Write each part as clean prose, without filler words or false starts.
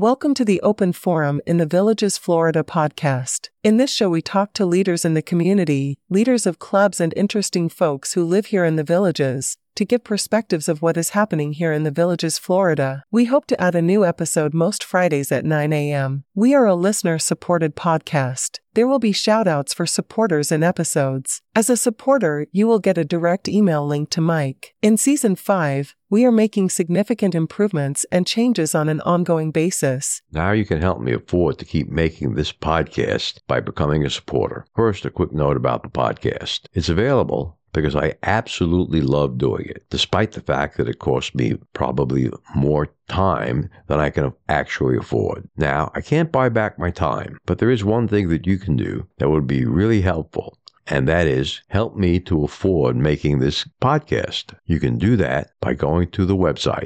Welcome to the Open Forum in the Villages, Florida podcast. In this show, we talk to leaders in the community, leaders of clubs, and interesting folks who live here in the Villages, to give perspectives of what is happening here in the Villages, Florida. We hope to add a new episode most Fridays at 9 a.m. We are a listener-supported podcast. There will be shout-outs for supporters in episodes. As a supporter, you will get a direct email link to Mike. In Season 5, we are making significant improvements and changes on an ongoing basis. Now you can help me afford to keep making this podcast by becoming a supporter. First, a quick note about the podcast. It's available because I absolutely love doing it, despite the fact that it costs me probably more time than I can actually afford. Now, I can't buy back my time, but there is one thing that you can do that would be really helpful, and that is help me to afford making this podcast. You can do that by going to the website,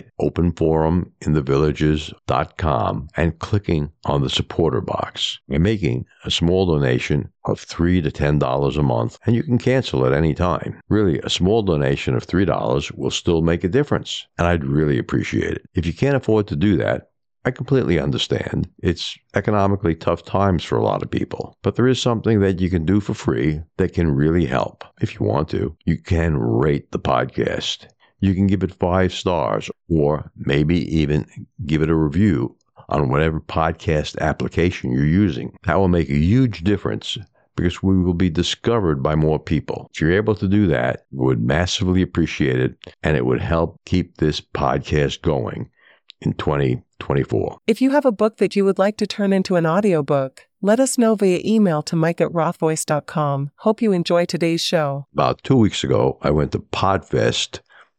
openforuminthevillages.com, and clicking on the supporter box and making a small donation of $3 to $10 a month, and you can cancel at any time. Really, a small donation of $3 will still make a difference, and I'd really appreciate it. If you can't afford to do that, I completely understand. It's economically tough times for a lot of people, but there is something that you can do for free that can really help. If you want to, you can rate the podcast. You can give it 5 stars, or maybe even give it a review on whatever podcast application you're using. That will make a huge difference because we will be discovered by more people. If you're able to do that, we would massively appreciate it, and it would help keep this podcast going in 2024. If you have a book that you would like to turn into an audiobook, let us know via email to mike@rothvoice.com. Hope you enjoy today's show. About 2 weeks ago, I went to Podfest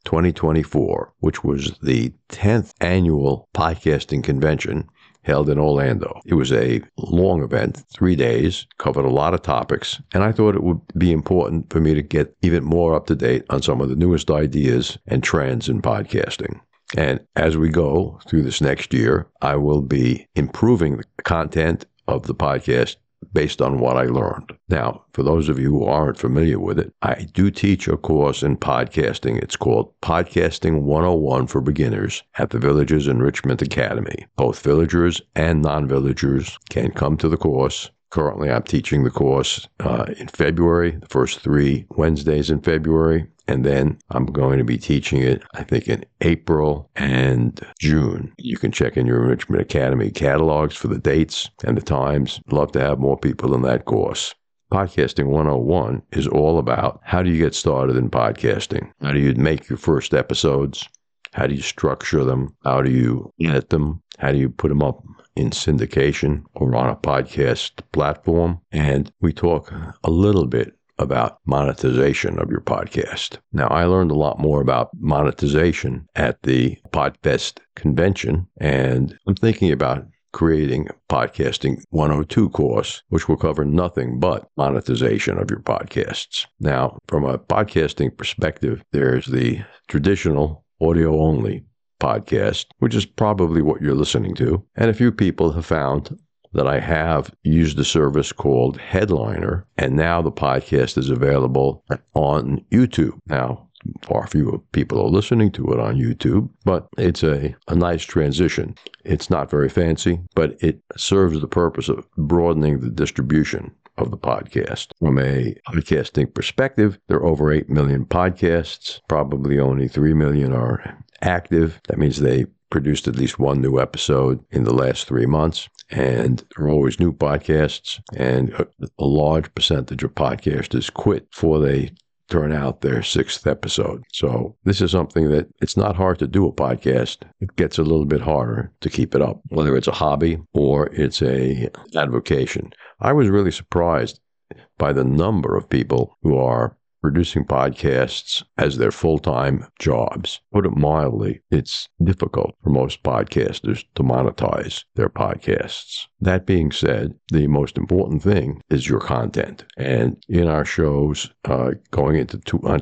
2024, which was the 10th annual podcasting convention held in Orlando. It was a long event, 3 days, covered a lot of topics, and I thought it would be important for me to get even more up to date on some of the newest ideas and trends in podcasting. And as we go through this next year, I will be improving the content of the podcast based on what I learned. Now, for those of you who aren't familiar with it, I do teach a course in podcasting. It's called Podcasting 101 for Beginners at the Villages Enrichment Academy. Both villagers and non-villagers can come to the course. Currently, I'm teaching the course in February, the first 3 Wednesdays in February. And then I'm going to be teaching it, I think, in April and June. You can check in your Enrichment Academy catalogs for the dates and the times. Love to have more people in that course. Podcasting 101 is all about how do you get started in podcasting? How do you make your first episodes? How do you structure them? How do you edit them? How do you put them up in syndication or on a podcast platform? And we talk a little bit about monetization of your podcast. Now, I learned a lot more about monetization at the Podfest convention, and I'm thinking about creating a Podcasting 102 course, which will cover nothing but monetization of your podcasts. Now, from a podcasting perspective, there's the traditional audio-only podcast, which is probably what you're listening to, and a few people have found that I have used a service called Headliner, and now the podcast is available on YouTube. Now, far fewer people are listening to it on YouTube, but it's a nice transition. It's not very fancy, but it serves the purpose of broadening the distribution of the podcast. From a podcasting perspective, there are over 8 million podcasts. Probably only 3 million are active. That means they produced at least 1 new episode in the last 3 months. And there are always new podcasts, and a large percentage of podcasters quit before they turn out their 6th episode. So this is something that it's not hard to do a podcast. It gets a little bit harder to keep it up, whether it's a hobby or it's an avocation. I was really surprised by the number of people who are producing podcasts as their full-time jobs. Put it mildly, it's difficult for most podcasters to monetize their podcasts. That being said, the most important thing is your content. And in our shows going into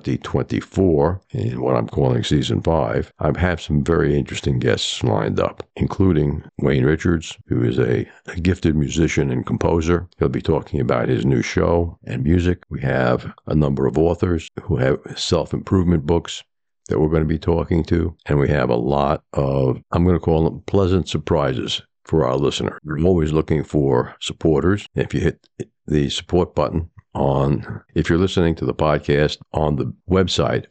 2024, in what I'm calling Season 5, I have some very interesting guests lined up, including Wayne Richards, who is a gifted musician and composer. He'll be talking about his new show and music. We have a number of authors who have self-improvement books that we're going to be talking to. And we have a lot of, I'm going to call them pleasant surprises for our listener. We're always looking for supporters. If you hit the support button if you're listening to the podcast on the website,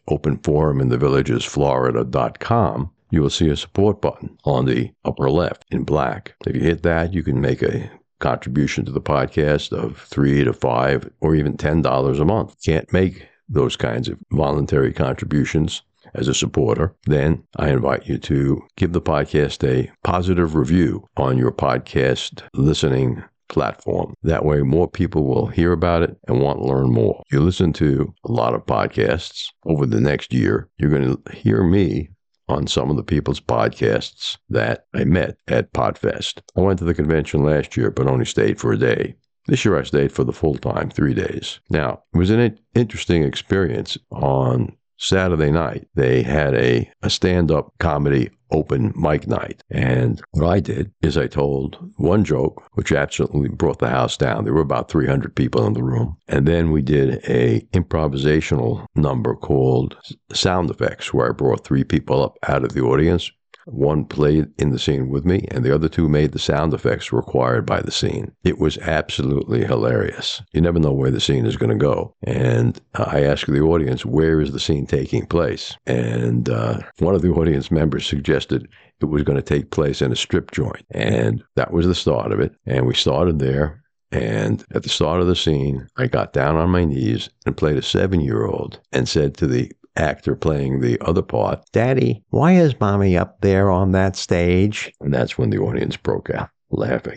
openforuminthevillagesflorida.com, you will see a support button on the upper left in black. If you hit that, you can make a contribution to the podcast of $3 to $5 or even $10 a month. Can't make those kinds of voluntary contributions as a supporter, then I invite you to give the podcast a positive review on your podcast listening platform. That way more people will hear about it and want to learn more. You listen to a lot of podcasts over the next year. You're going to hear me on some of the people's podcasts that I met at PodFest. I went to the convention last year, but only stayed for a day. This year I stayed for the full time, 3 days. Now, it was an interesting experience. On Saturday night, they had a stand-up comedy open mic night. And what I did is I told one joke, which absolutely brought the house down. There were about 300 people in the room. And then we did a improvisational number called Sound Effects, where I brought 3 people up out of the audience. One played in the scene with me, and the other 2 made the sound effects required by the scene. It was absolutely hilarious. You never know where the scene is going to go. And I asked the audience, where is the scene taking place? And one of the audience members suggested it was going to take place in a strip joint. And that was the start of it. And we started there. And at the start of the scene, I got down on my knees and played a 7-year-old and said to the actor playing the other part, "Daddy, why is Mommy up there on that stage?" And that's when the audience broke out laughing.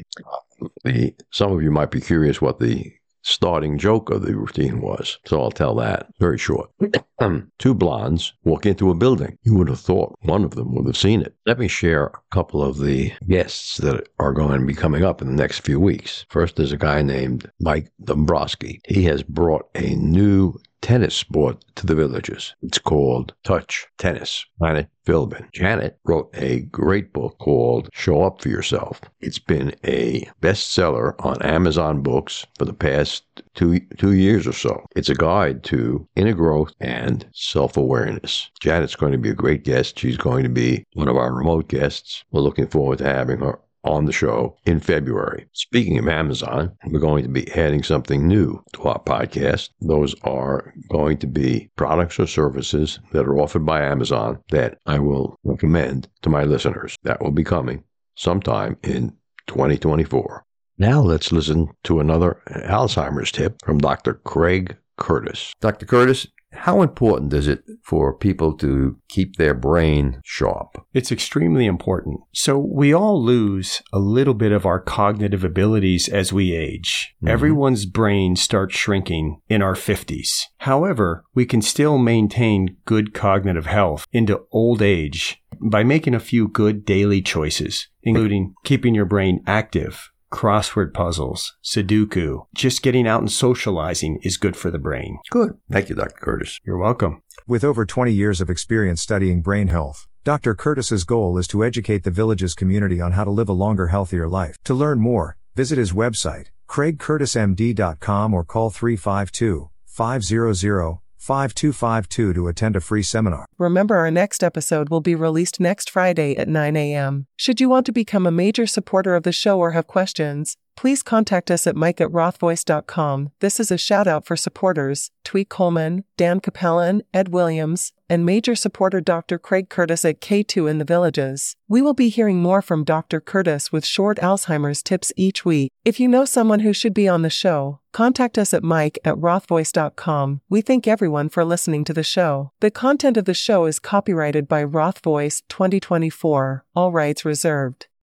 Some of you might be curious what the starting joke of the routine was, so I'll tell that. Very short. 2 blondes walk into a building. You would have thought one of them would have seen it. Let me share a couple of the guests that are going to be coming up in the next few weeks. First, there's a guy named Mike Dombrowski. He has brought a new tennis sport to the Villages. It's called touch tennis. Janet Philbin. Janet wrote a great book called Show Up For Yourself. It's been a bestseller on Amazon Books for the past two years or so. It's a guide to inner growth and self-awareness. Janet's going to be a great guest. She's going to be one of our remote guests. We're looking forward to having her on the show in February. Speaking of Amazon, we're going to be adding something new to our podcast. Those are going to be products or services that are offered by Amazon that I will recommend to my listeners. That will be coming sometime in 2024. Now let's listen to another Alzheimer's tip from Dr. Craig Curtis. Dr. Curtis, how important is it for people to keep their brain sharp? It's extremely important. So we all lose a little bit of our cognitive abilities as we age. Mm-hmm. Everyone's brain starts shrinking in our 50s. However, we can still maintain good cognitive health into old age by making a few good daily choices, including keeping your brain active. Crossword puzzles, Sudoku, just getting out and socializing is good for the brain. Good. Thank you, Dr. Curtis. You're welcome. With over 20 years of experience studying brain health, Dr. Curtis's goal is to educate the Villages community on how to live a longer, healthier life. To learn more, visit his website, craigcurtismd.com, or call 352-500-5252 to attend a free seminar. Remember, our next episode will be released next Friday at 9 a.m. Should you want to become a major supporter of the show or have questions, please contact us at mike@rothvoice.com. This is a shout out for supporters Tweet Coleman, Dan Capellan, Ed Williams, and major supporter Dr. Craig Curtis at K2 in the Villages. We will be hearing more from Dr. Curtis with short Alzheimer's tips each week. If you know someone who should be on the show, contact us at mike@rothvoice.com. We thank everyone for listening to the show. The content of the show is copyrighted by Roth Voice 2024. All rights reserved.